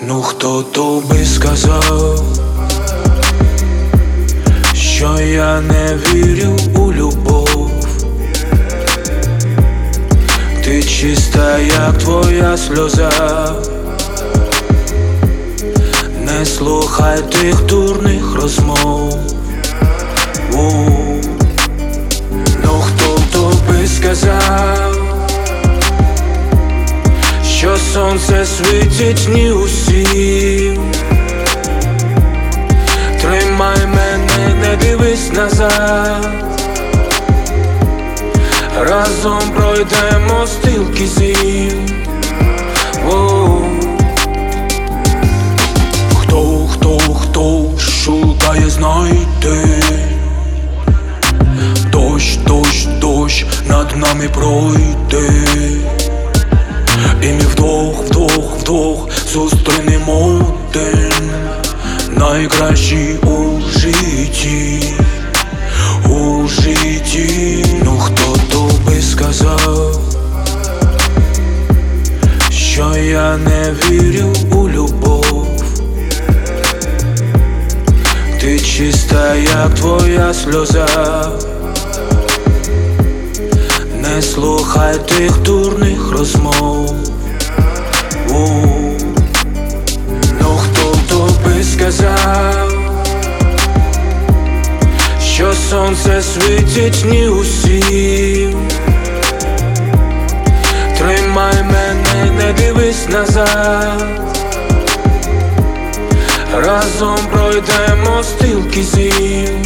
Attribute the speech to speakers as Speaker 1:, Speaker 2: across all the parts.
Speaker 1: Ну хто тобі сказав, що я не вірю у любов? Ти чиста, як твоя сльоза. Не слухай тих дурних розмов. Ну хто тобі сказав, що сонце світить не усім? Тримай мене, не дивись назад. Разом пройдемо стільки зим. Хто шукає, знайде. Дощ над нами пройде. І ми вдвох зустрінемо день найкращий у житті. Ну хто тобі сказав, що я не вірю у любов? Ти чиста, як твоя сльоза. Не слухай тих дурних розмов. Ну хто тобі сказав, що сонце світить не усім? Тримай мене, не дивись назад. Разом пройдемо стільки зим.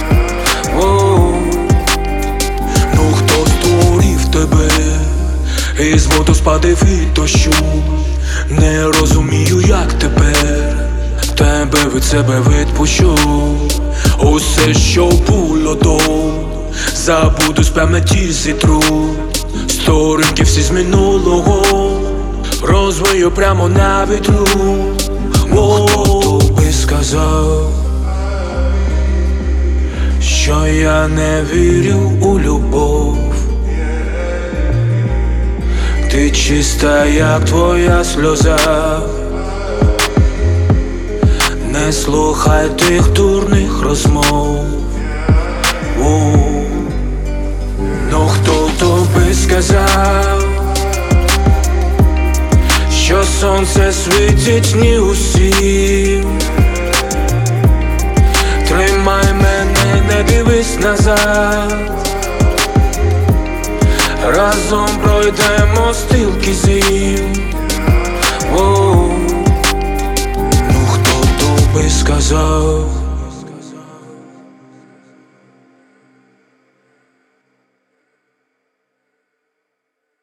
Speaker 1: Ну хто створив тебе із водоспадів і дощу? Не розумію, як тепер тебе від себе відпущу. Усе, що було до, забуду, з пам'яті зітру. Сторінки всі з минулого розвию прямо на вітру. Хто тобі сказав, що я не вірю у любов? Ти чиста, як твоя сльоза. Не слухай тих дурних розмов. Ну хто тобі сказав, що сонце світить не усім? Тримай мене, не дивись назад. Разом пройдемо стільки зим. Ну хто тобі сказав,